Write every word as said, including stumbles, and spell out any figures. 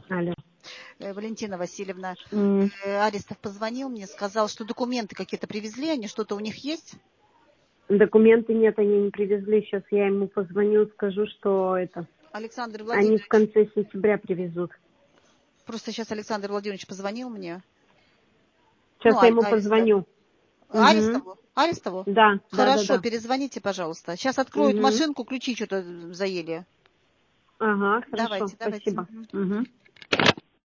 Алло. Э, Валентина Васильевна, М. э, Аристов позвонил мне, сказал, что документы какие-то привезли, они что-то у них есть? Документы нет, они не привезли. Сейчас я ему позвоню, скажу, что это. Александр Они в Владимирович, конце сентября привезут. просто сейчас Александр Владимирович позвонил мне. Сейчас Ну, я А- ему Аристов. позвоню. Угу. Арестову? Арестову? Да, да, да, Хорошо, да. перезвоните, пожалуйста. Сейчас откроют Угу. машинку, ключи что-то заели. Ага, хорошо, Давайте, давайте. спасибо. Мгм. Угу.